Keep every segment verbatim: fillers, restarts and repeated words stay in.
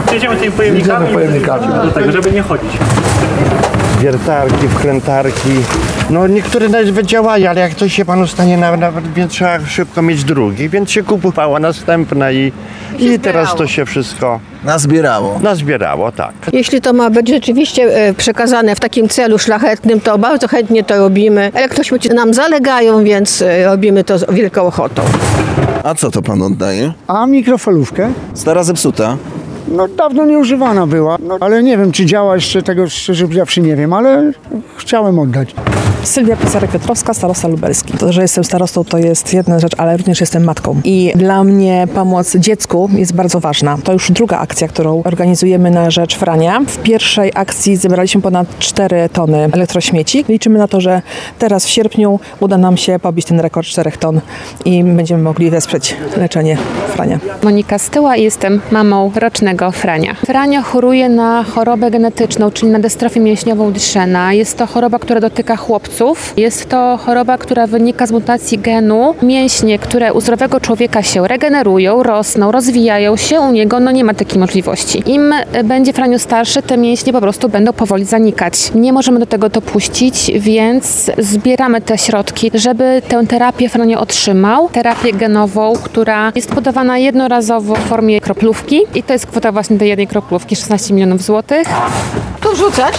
Jedziemy tymi pojemnikami, Jedziemy pojemnikami. do tego, żeby nie chodzić. Wiertarki, wkrętarki. No niektóre nawet działają, ale jak coś się panu stanie, nawet więc trzeba szybko mieć drugi, więc się kupowała następna i, i teraz to się wszystko Nazbierało. nazbierało, tak. Jeśli to ma być rzeczywiście e, przekazane w takim celu szlachetnym, to bardzo chętnie to robimy. Elektrośmieci nam zalegają, więc e, robimy to z wielką ochotą. A co to pan oddaje? A mikrofalówkę? Stara zepsuta. No dawno nieużywana była, no, ale nie wiem, czy działa jeszcze, tego szczerze powiedziawszy nie wiem, ale chciałem oddać. Sylwia Piecarek-Piotrowska, starosta lubelski. To, że jestem starostą, to jest jedna rzecz, ale również jestem matką. I dla mnie pomoc dziecku jest bardzo ważna. To już druga akcja, którą organizujemy na rzecz Frania. W pierwszej akcji zebraliśmy ponad cztery tony elektrośmieci. Liczymy na to, że teraz w sierpniu uda nam się pobić ten rekord czterech ton i będziemy mogli wesprzeć leczenie Frania. Monika Styła i jestem mamą rocznego Frania. Franio choruje na chorobę genetyczną, czyli na dystrofię mięśniową Duchenne. Jest to choroba, która dotyka chłopców. Jest to choroba, która wynika z mutacji genu. Mięśnie, które u zdrowego człowieka się regenerują, rosną, rozwijają się, u niego no nie ma takiej możliwości. Im będzie Franio starszy, te mięśnie po prostu będą powoli zanikać. Nie możemy do tego dopuścić, więc zbieramy te środki, żeby tę terapię Franio otrzymał. Terapię genową, która jest podawana jednorazowo w formie kroplówki i to jest kwota właśnie tej jednej kroplówki, szesnaście milionów złotych. Tu wrzucać?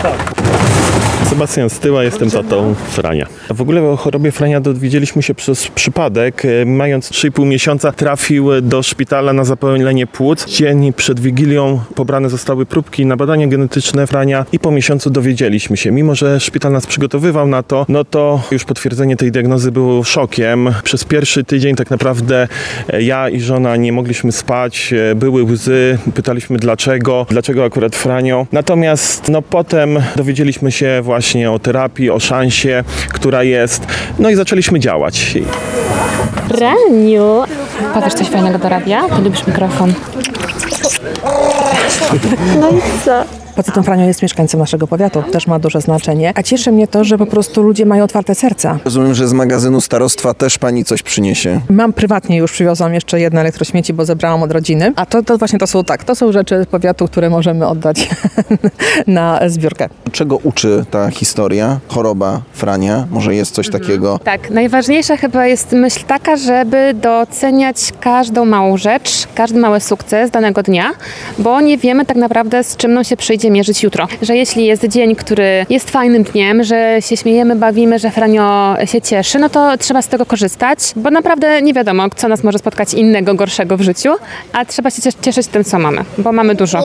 Sebastian Styła, jestem tatą Frania. W ogóle o chorobie Frania dowiedzieliśmy się przez przypadek. Mając trzy i pół miesiąca trafił do szpitala na zapalenie płuc. Dzień przed Wigilią pobrane zostały próbki na badania genetyczne Frania i po miesiącu dowiedzieliśmy się. Mimo że szpital nas przygotowywał na to, no to już potwierdzenie tej diagnozy było szokiem. Przez pierwszy tydzień tak naprawdę ja i żona nie mogliśmy spać. Były łzy, pytaliśmy dlaczego, dlaczego akurat Franio. Natomiast no potem dowiedzieliśmy się właśnie właśnie o terapii, o szansie, która jest. No i zaczęliśmy działać. Franiu! Powiesz coś fajnego do radia? Ty lubisz mikrofon. No i co? Poza tym Franio jest mieszkańcem naszego powiatu, też ma duże znaczenie. A cieszy mnie to, że po prostu ludzie mają otwarte serca. Rozumiem, że z magazynu starostwa też pani coś przyniesie. Mam prywatnie już przywiozłam jeszcze jedne elektrośmieci, bo zebrałam od rodziny. A to, to właśnie to są tak, to są rzeczy z powiatu, które możemy oddać na zbiórkę. Czego uczy ta historia? Choroba Frania? Może jest coś takiego? Tak, najważniejsza chyba jest myśl taka, żeby doceniać każdą małą rzecz, każdy mały sukces danego dnia, bo nie wiemy tak naprawdę, z czym nam się przyjdzie mierzyć jutro. Że jeśli jest dzień, który jest fajnym dniem, że się śmiejemy, bawimy, że Franio się cieszy, no to trzeba z tego korzystać, bo naprawdę nie wiadomo, co nas może spotkać innego, gorszego w życiu, a trzeba się cieszyć tym, co mamy, bo mamy dużo.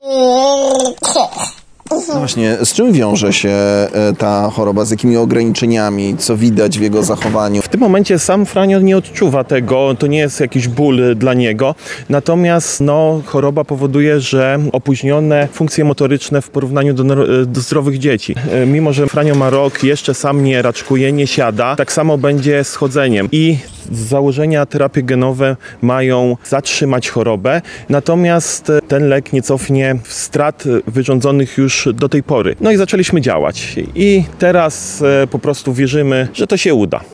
No właśnie, z czym wiąże się ta choroba? Z jakimi ograniczeniami? Co widać w jego zachowaniu? W tym momencie sam Franio nie odczuwa tego, to nie jest jakiś ból dla niego. Natomiast no, choroba powoduje, że opóźnione funkcje motoryczne w porównaniu do, do zdrowych dzieci. Mimo że Franio ma rok, jeszcze sam nie raczkuje, nie siada, tak samo będzie z chodzeniem. I z założenia terapie genowe mają zatrzymać chorobę, natomiast ten lek nie cofnie strat wyrządzonych już do tej pory. No i zaczęliśmy działać. I teraz po prostu wierzymy, że to się uda.